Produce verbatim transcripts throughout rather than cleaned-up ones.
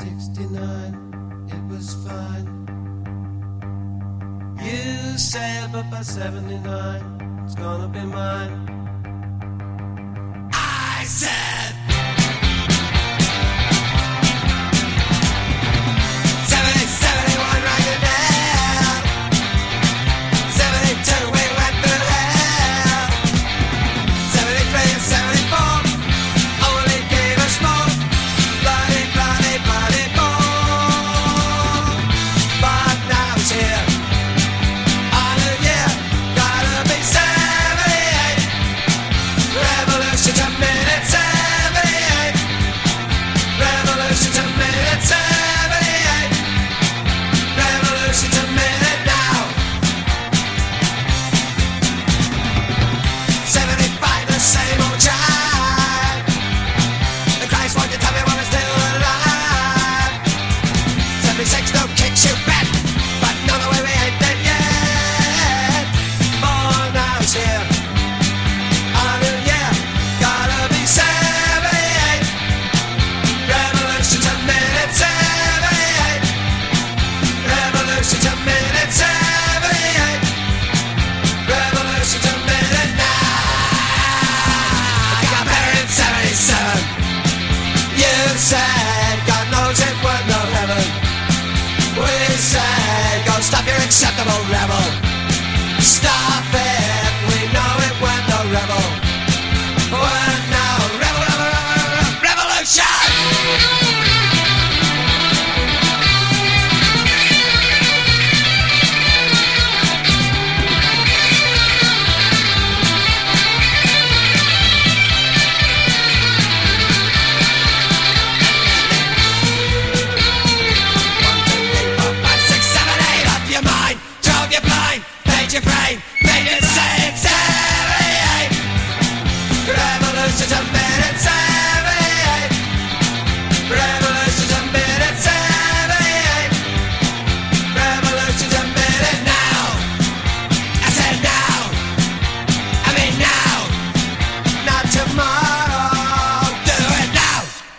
sixty-nine, it was fine. You said, but by seventy-nine, it's gonna be mine. I said seventy, seventy-one, right it down. seventy-two, we went to hell. seventy-three and seventy-four only gave us more. Bloody, bloody, bloody more. But now it's here. On a year, gotta be seventy-eight. Revolution to minute seventy-eight. Revolution to minute seventy-eight. Revolution to minute now. seventy-five, the same old jive. The Christ, won't you tell me when I'm still alive? seventy-six, no kicks you back, but no, no way we ain't dead yet. More now is here. On a year, gotta be seventy-eight. Revolution to minute seventy-eight. Revolution to minute seventy-eight. Revolution to minute now. I got married in seventy-seven. You said, God knows it went no heaven. We said, go stop your acceptable rebel. Stop it, we know it went no rebel. Went no rebel, rebel, rebel, rebel, revolution! Your brain, made it say it's seventy-eight. Revolution to minute seventy-eight. Revolution to minute seventy-eight. Revolution to minute now. I said now. I mean now. Not tomorrow. Do it now.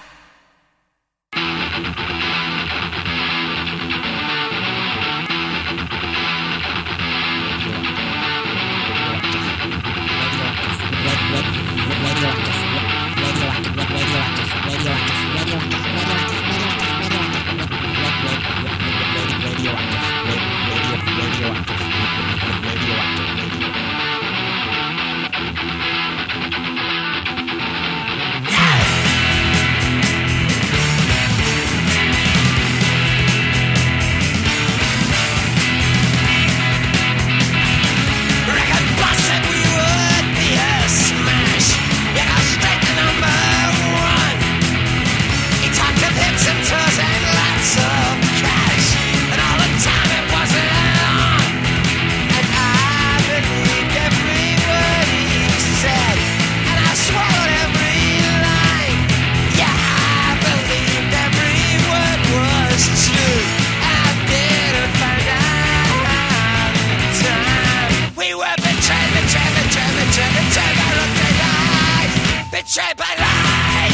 Betrayed by lies.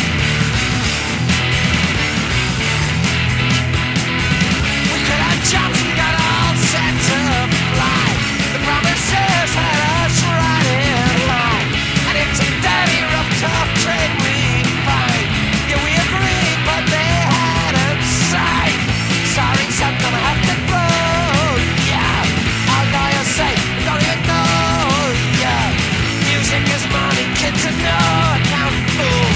We could have jumped and got all set to fly. The promises had us right in line, and it's a dirty, rough, tough trade we find. Yeah, we agreed, but they hadn't signed. Sorry, son, gonna have to blow. Yeah, our lawyers say we don't even know. Yeah, music is money, kids are no account fool.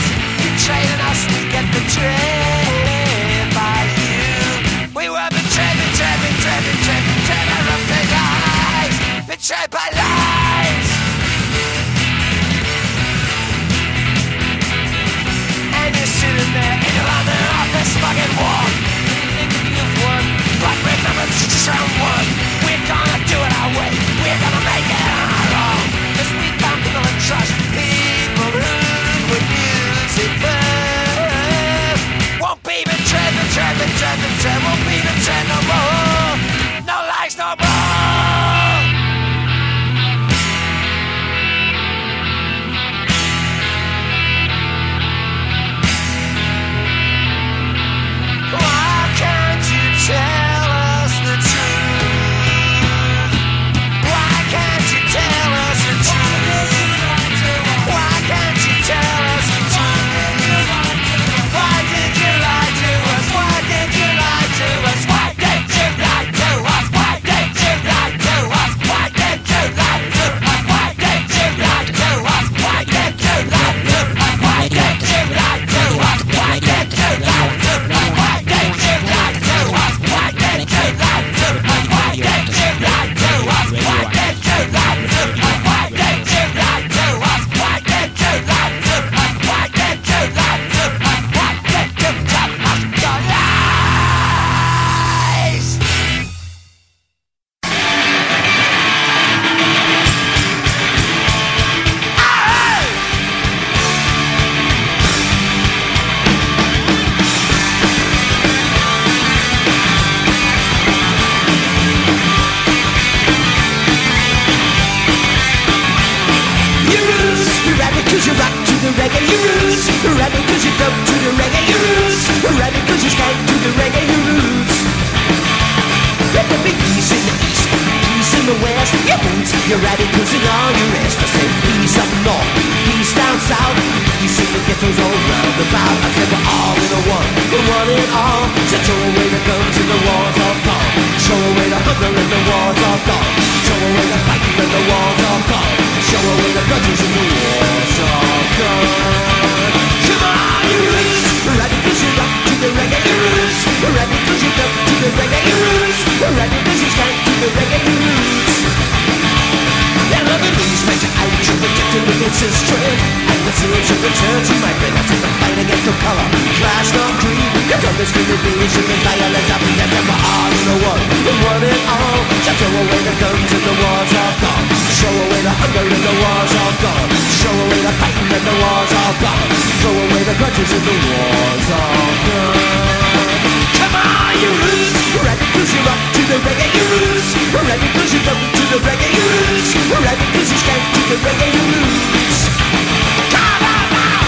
roots. Rebel cause you come to the reggae roots. Rebel cause you stand to the reggae roots. Let there be peace in the east, peace in the west. Your roots, your radicals and all your rest. I say peace up north, peace down south. Peace in the ghettos all round about. I said we're all in a one, we're one in all. So throw away the guns and the wars of gone. Show away the hunger and the wars of gone. Show away the fighting and the wars of gone. Show away the grudges and the wars of gone. Come on, you roots, radicals you rock to the reggae roots. Radicals you come to the reggae roots. Radicals you stand to the reggae roots. Yeah, love the news makes you out, you're protected against this trend. And the series should return to my brain. I said the fight against the color, class, nor creed. Cause all discrimination and violence I forget that we're all in the one, we're one and all. So throw away the guns and the wars are gone. Show away the hunger and the wars are gone. Show away the fighting and the wars are gone. Throw away the grudges and the wars are gone. Come on, you roots! Radicals you rock to the reggae roots. Radicals you come to the reggae roots. Radicals you stand to the reggae roots. Come on now!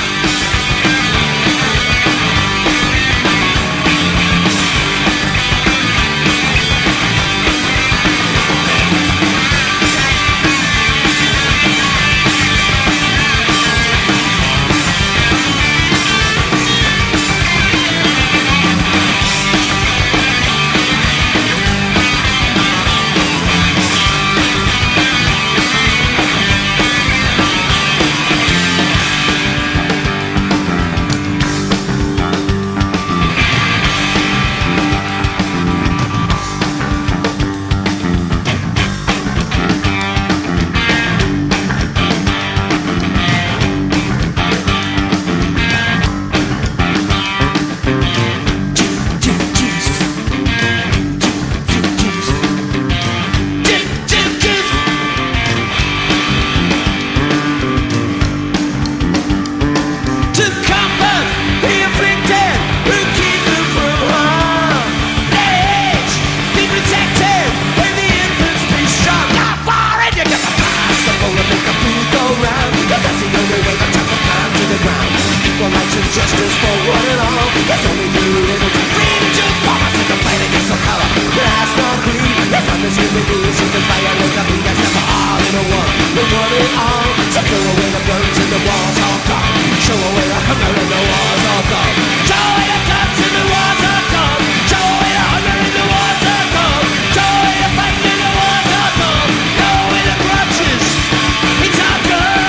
Justice for one and all. There's only two little freedom to fall. I said the fight against the color, class, nor creed. There's undiscrimination and violence. I think that's never all in a one, the one and all. So throw away the guns and the walls are gone. Show away the hunger and the walls are gone. Show away the guns and the walls are gone. Show away the hunger and the walls are gone. Show away the fight and the walls are gone. Throw away the grudges. It's all gone.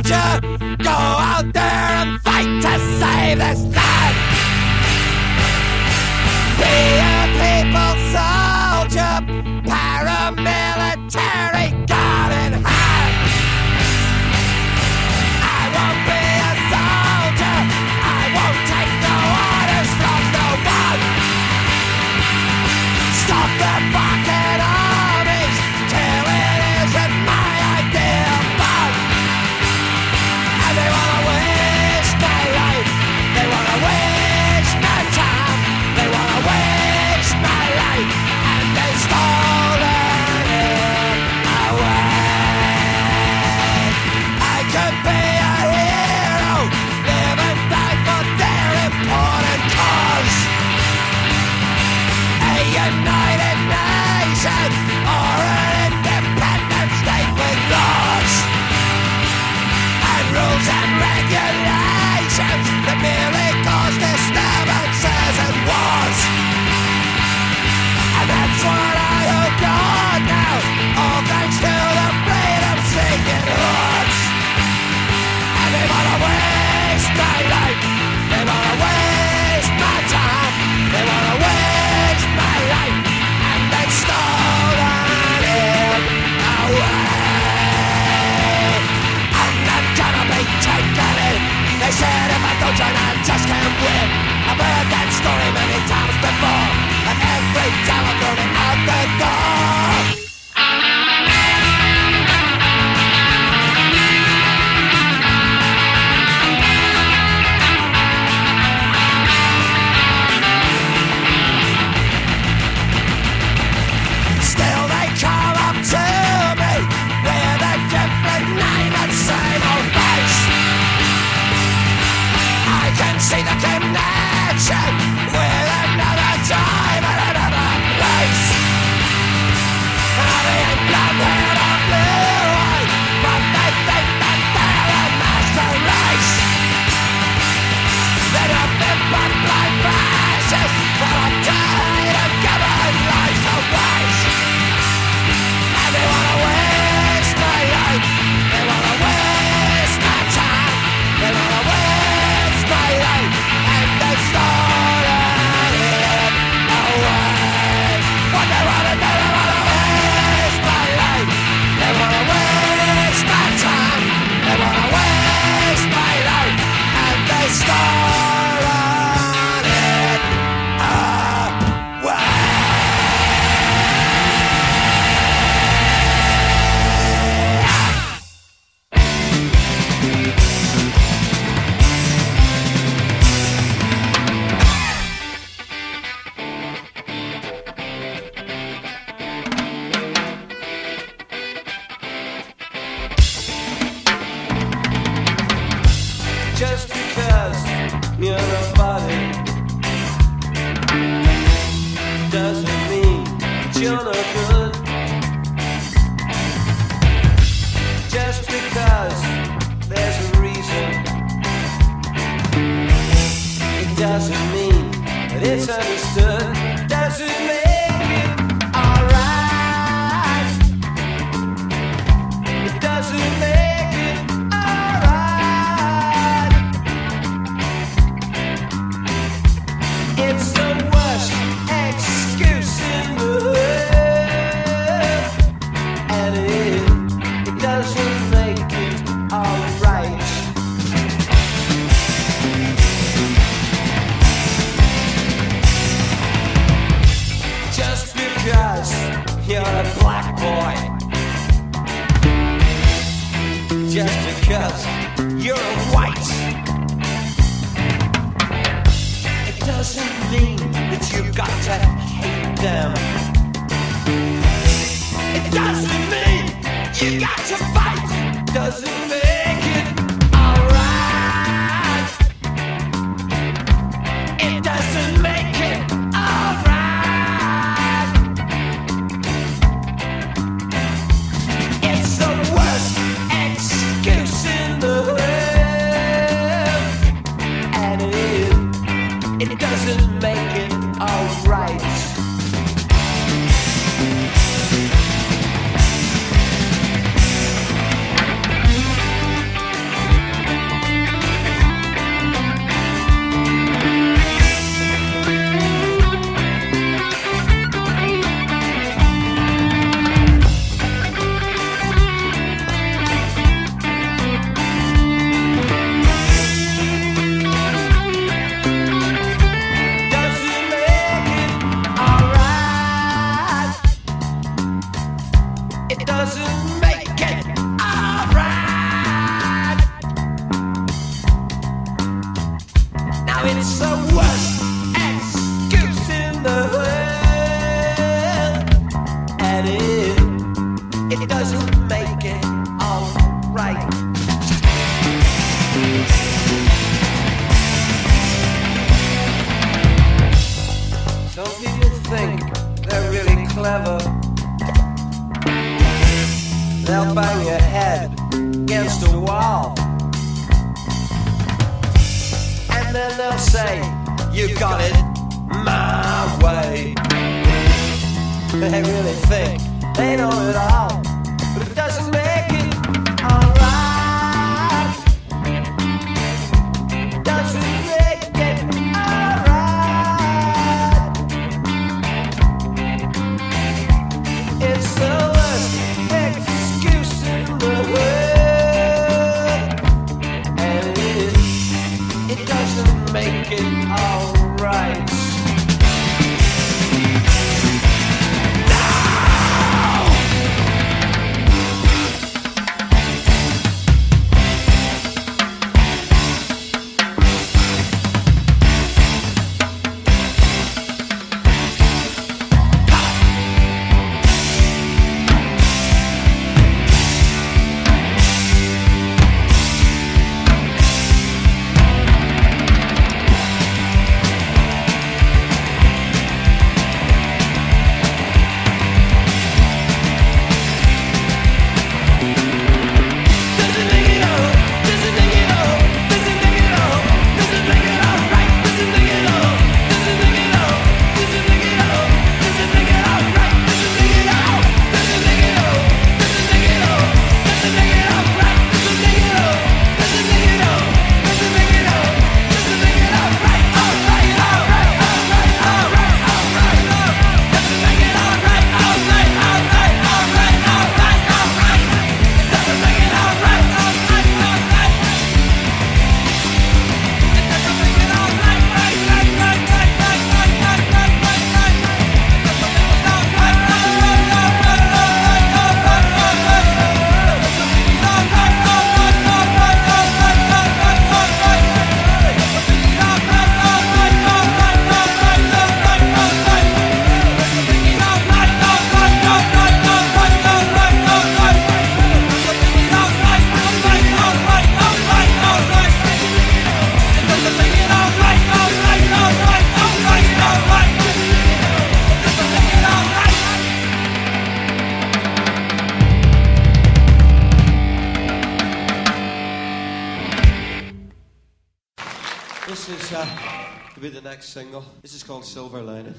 soldier, go out there and fight to save this land. Be a people soldier, paramilitary gun in hand. I won't be a soldier, I won't take no orders from no one. Stop the fucking armies till it isn't my idea of fun. And they wanna waste my life, they wanna waste my time, they wanna waste my life, and they stolen it away. I could be a hero, live and die for their important cause. A United Nation or an independent state with laws and rules and regulations that merely cause disturbances and wars. And that's what I hope God now, all thanks to the freedom-seeking hordes. And they wanna waste my life, they wanna waste my time, they wanna waste my life, and they've stolen it away. I'm not gonna be taken in. They said if I don't join, I just can't win. I've heard that story many times before, and every time I'm thrown it out the door. Still they come up to me with a different name and same old face. I can see the connection with another time and another place. Are they in blonde-haired or blue-eyed? But they think that they're a master race. They're nothing but blind fascists, but I'm tired of giving life to waste. And they wanna waste my life, they wanna waste my time, they wanna waste my life, and they've stolen it away. What they wanna do, they wanna waste my life, they wanna waste my time, they wanna waste my life, and they stolen it away. Just because you're nobody doesn't mean that you're no good. Just because there's a reason, it doesn't mean that it's understood. Doesn't make it alright. It doesn't make it alright. It's the worst excuse in the world, and it, it doesn't make it alright. Just because you're a black boy, just because you're a white, it doesn't mean that you've got to hate them. It doesn't mean you got to fight. Doesn't make it alright. It doesn't make it alright. It's the worst excuse in the world, and it, it doesn't make it alright. It's the worst excuse in the world, and it, it doesn't make it alright. Some people think they're really clever. They'll bang your head against a wall, and then they'll say, you got it my way. They really think they know it all, but it doesn't make it alright. Doesn't make it alright. It's the worst excuse in the world, and it, it doesn't make it alright. This is uh, to be the next single. This is called Silver Lining.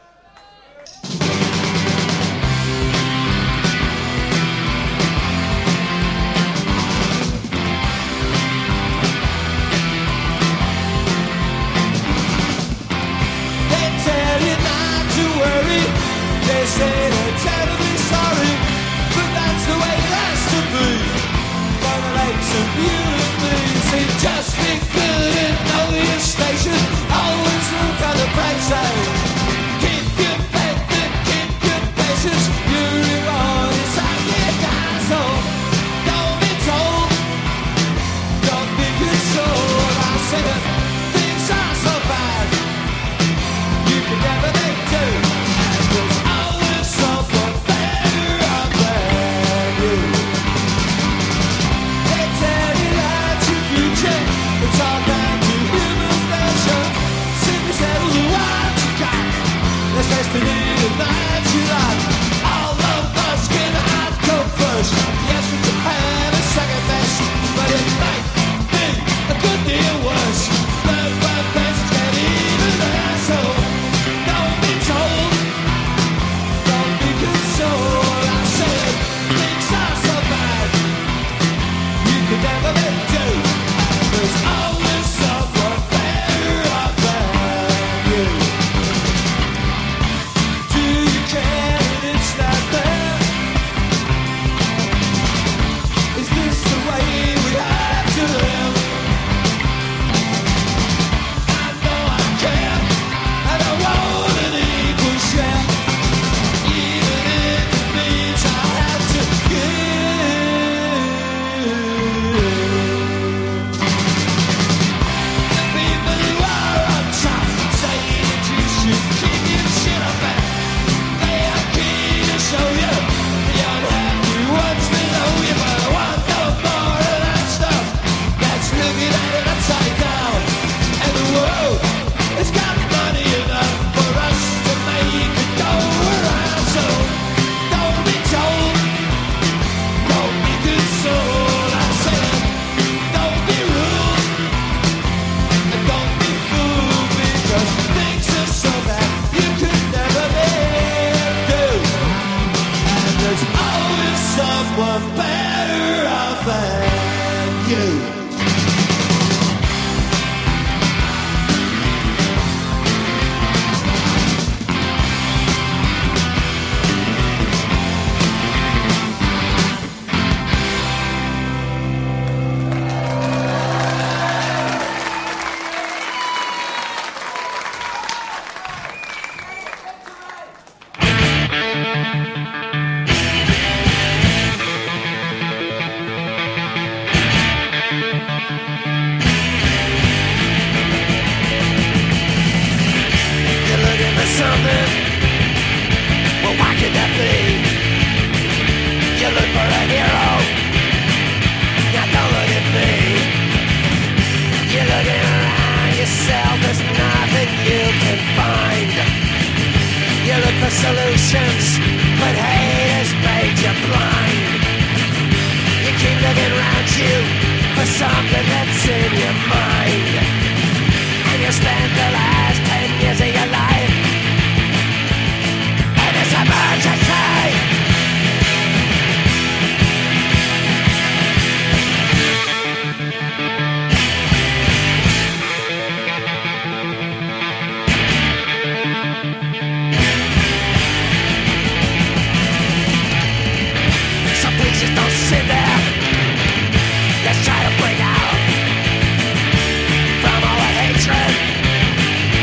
They tell you not to worry. They say they're terribly sorry, but that's the way it has to be. For the likes of you and me, say just be good and know your station. Always look on the bright side. Keep your faith and keep your patience. Your reward is how you die. So don't be told, don't be consoled. I say that things are so bad, you can never make do. And there's always someone better out than you. They tell you you. Solutions, but hate has made you blind. You keep looking around you for something that's in your mind, and you spend the last ten years of your life in this emergency. Sit there, let's try to bring out from all the hatred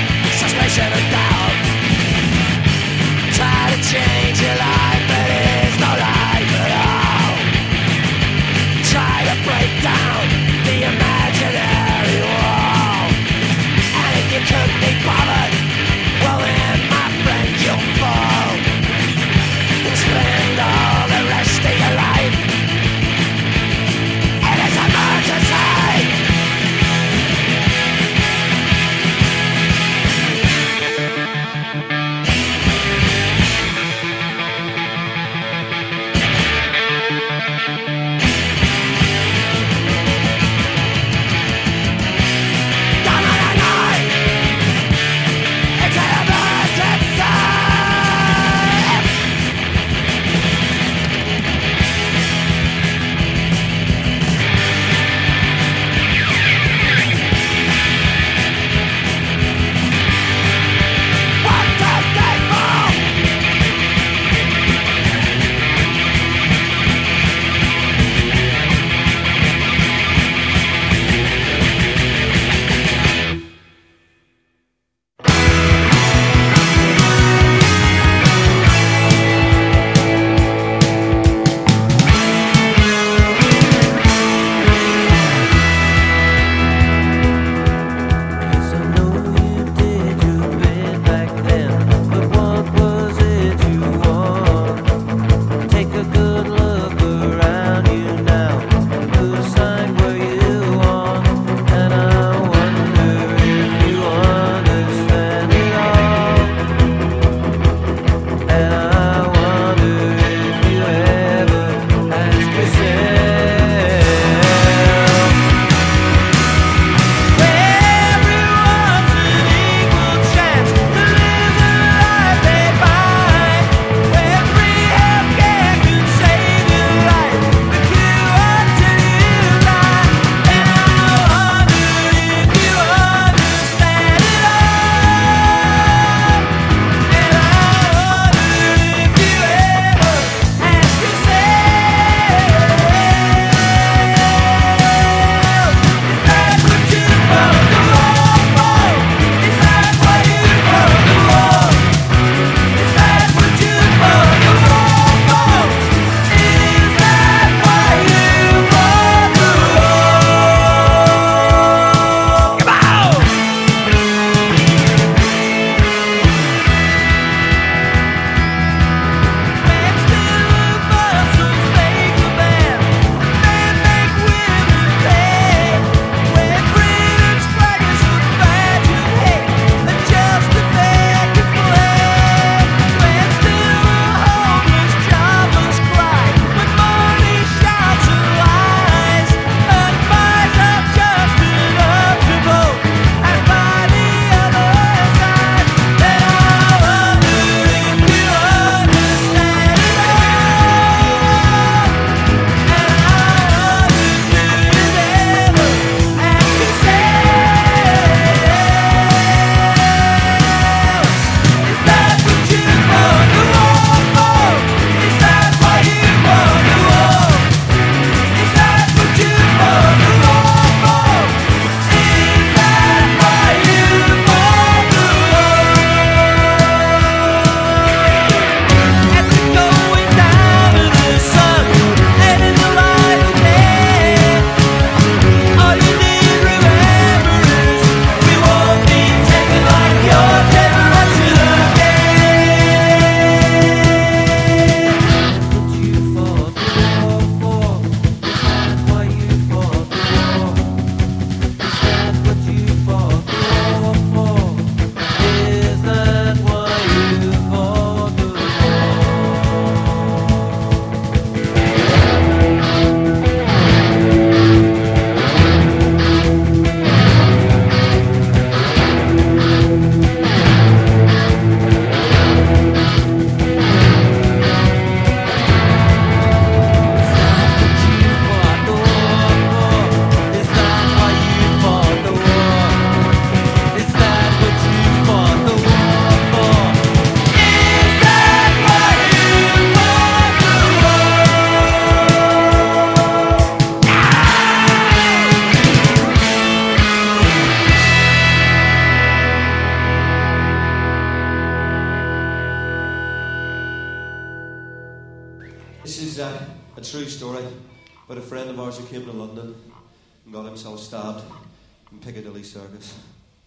true story about a friend of ours who came to London and got himself stabbed in Piccadilly Circus.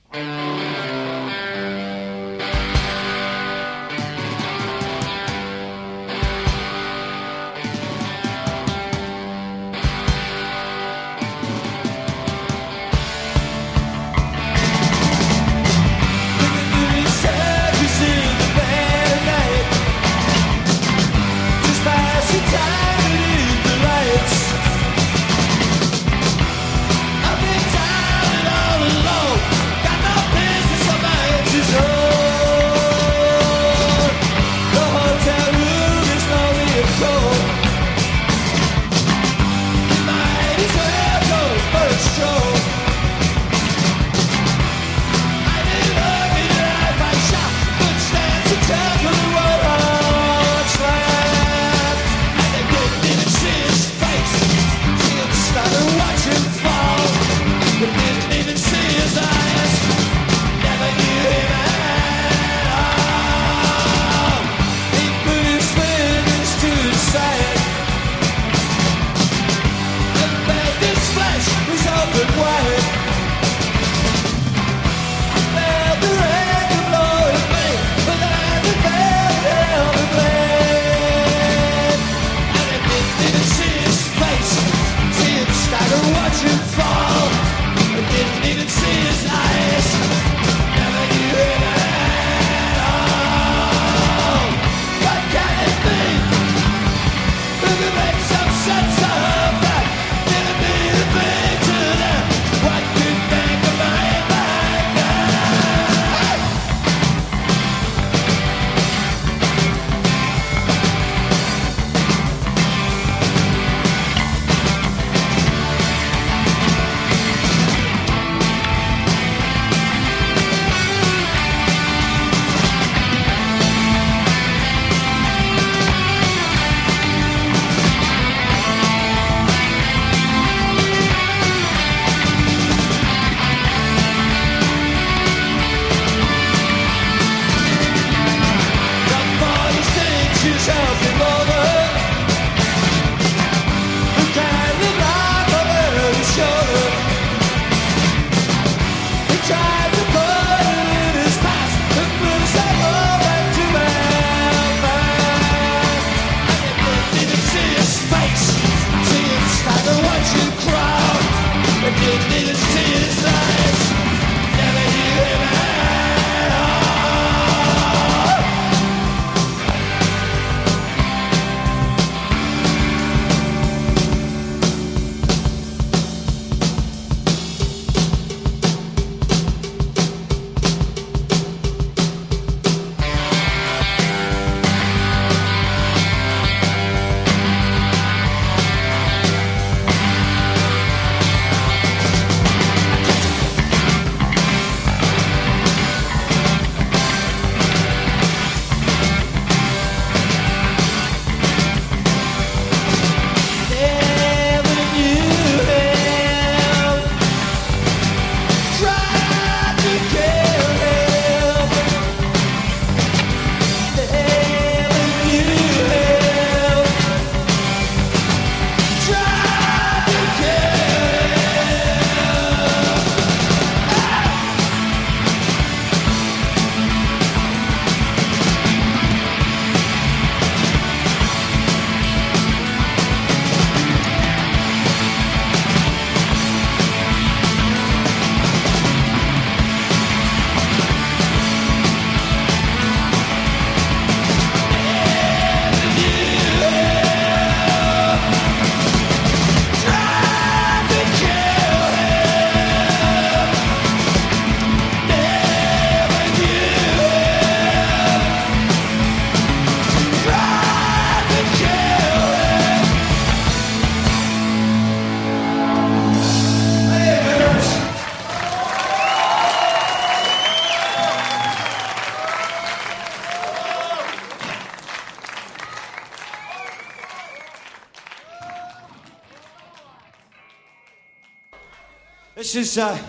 This is uh,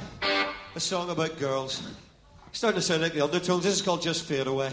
a song about girls. Starting to sound like the Undertones. This is called Just Fade Away.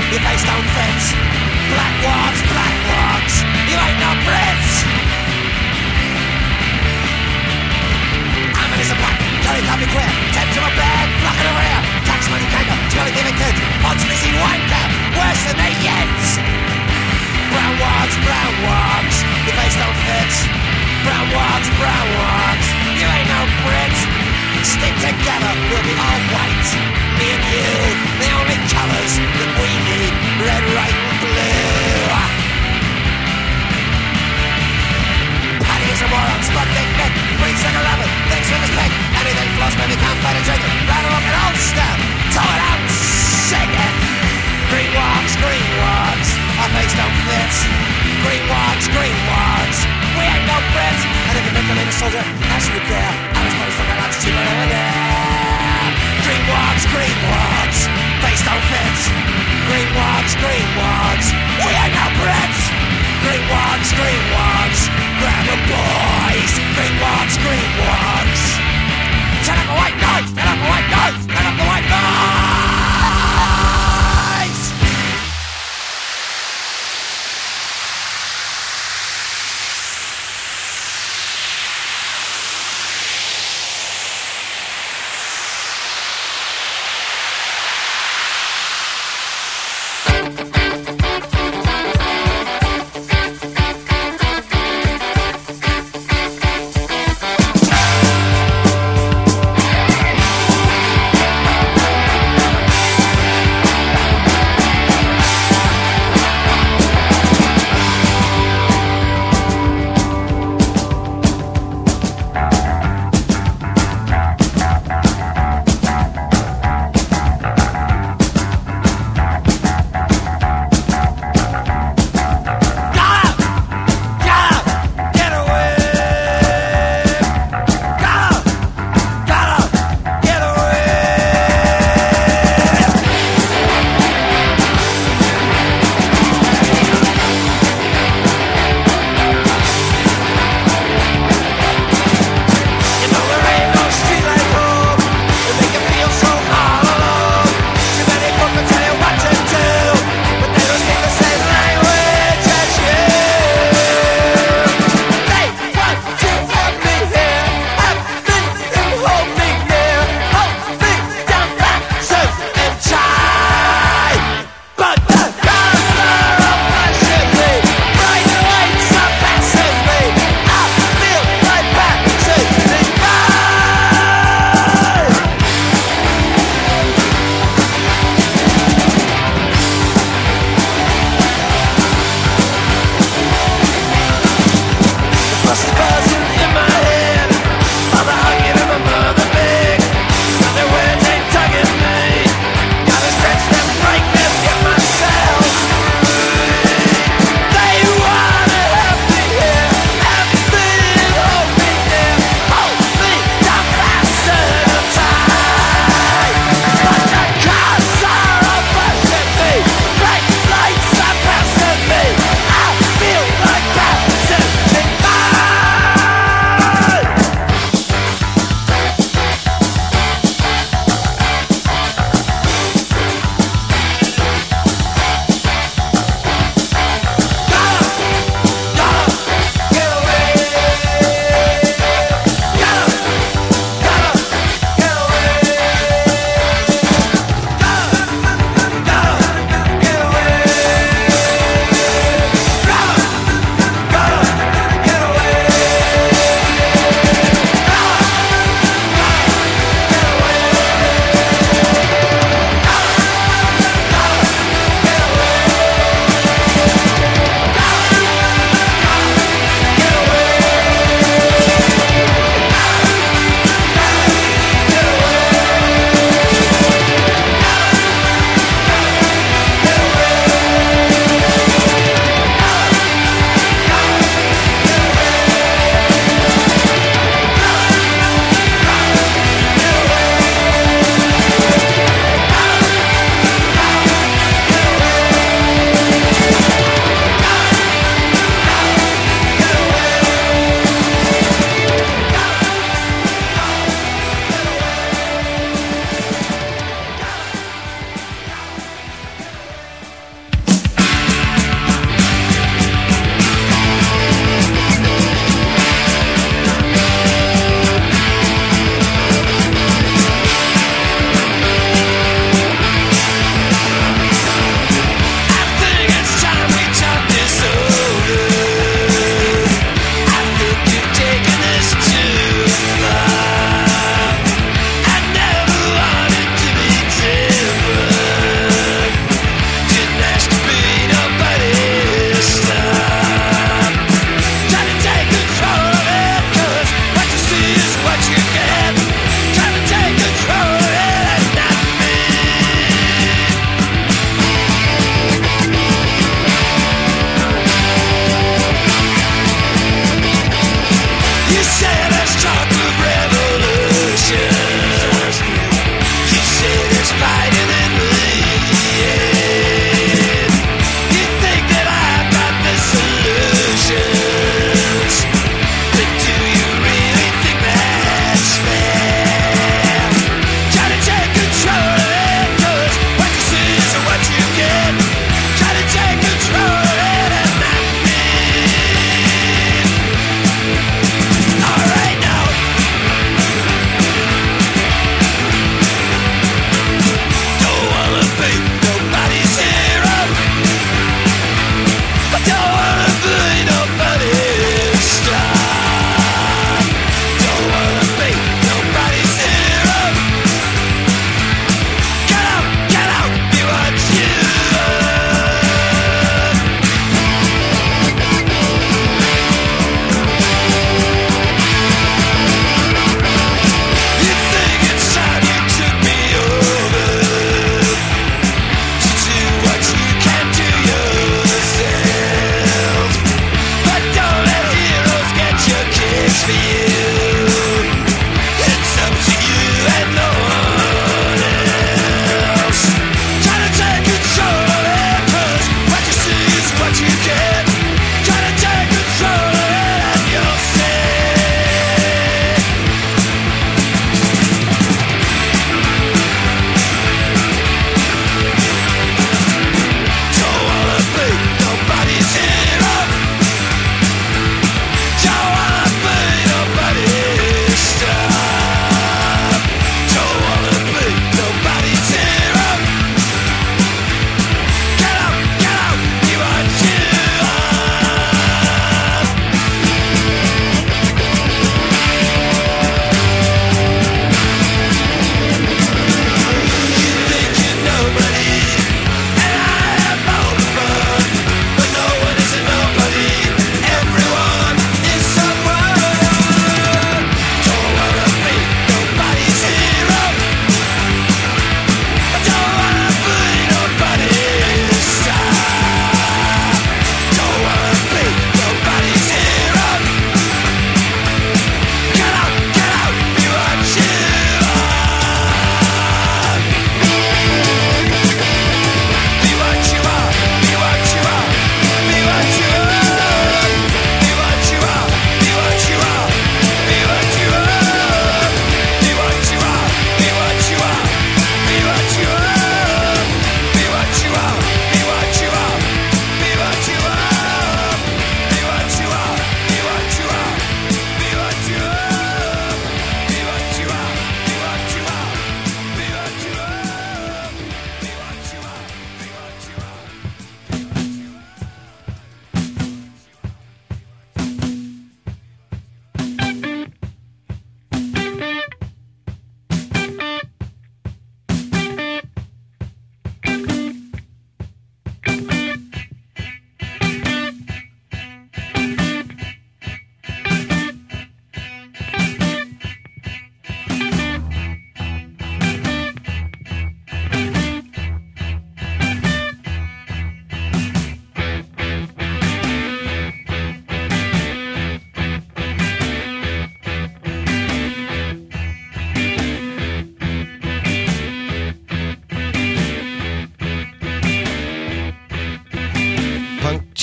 your face don't fit. Black walks, black walks, you ain't no Brits. I'm an innocent black, Curry can't be queer. Tend to a bed, flock in a rear. Tax money kanker, smelly giving kids. Ponce Lizzie wanker, worse than the Yents. Brown walks, brown walks, your face don't fit. Brown walks, brown walks, you ain't no Brit. Stick together, we'll be all white. Me and you, the only colours that we need. Red, white and blue. Paddy is a moron, spot big Nick. Breeds like a rabbit, thinks with his pig. Anything floss, maybe can't fight a drink it. Round a rock and Ulster, toe it out, sing it. Green walks, green walks, our face don't fit. Green walks, green walks, we ain't no Brits. And if you think I'm in a soldier, actually care. I was supposed to look at cheaper than there. Green walks, green walks, face don't fit. Green walks, green walks, we ain't no Brits. Green walks, green walks, grab 'em boys. Green walks, green walks. Turn up the white noise, turn up the white noise, turn up the white noise.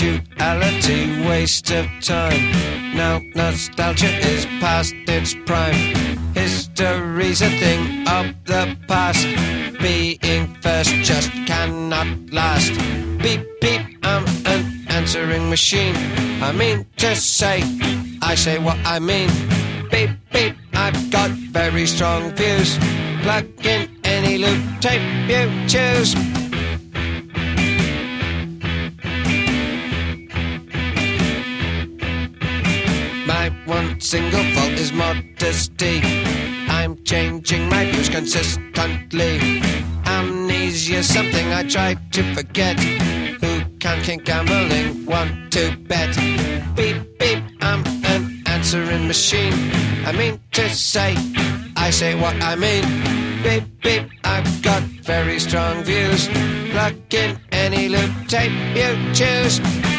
Punctuality, waste of time. Now nostalgia is past its prime. History's a thing of the past. Being first just cannot last. Beep, beep, I'm an answering machine. I mean to say, I say what I mean. Beep, beep, I've got very strong views. Plug in any loop tape you choose. My one single fault is modesty. I'm changing my views consistently. Amnesia's something I try to forget. Who can keep gambling, want to bet? Beep, beep, I'm an answering machine. I mean to say, I say what I mean. Beep, beep, I've got very strong views. Plug in any loop tape you choose.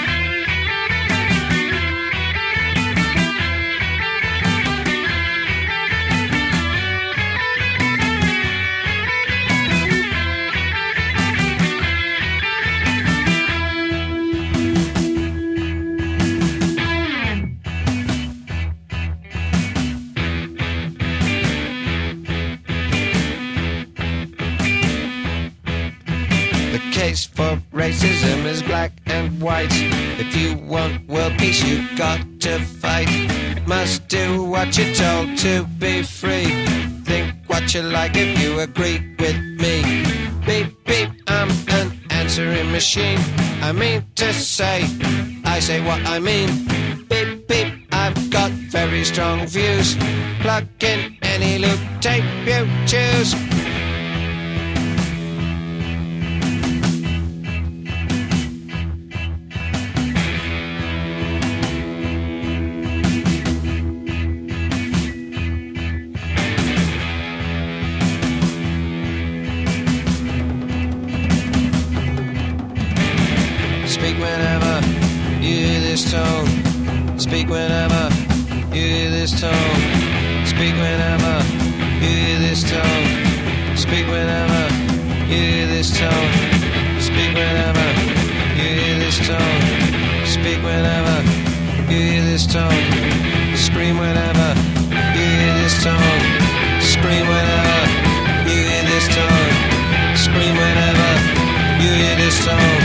Case for racism is black and white. If you want world peace, you got to fight. Must do what you're told to be free. Think what you like if you agree with me. Beep, beep, I'm an answering machine. I mean to say, I say what I mean. Beep, beep, I've got very strong views. Plug in any loop tape you choose. Speak whenever you hear this tone. Speak whenever you hear this tone. Speak whenever you hear this tone. Speak whenever you hear this tone. Speak whenever you hear this tone. Speak whenever you hear this tone. Scream whenever you hear this tone. Scream whenever you hear this tone. Scream whenever you hear this tone.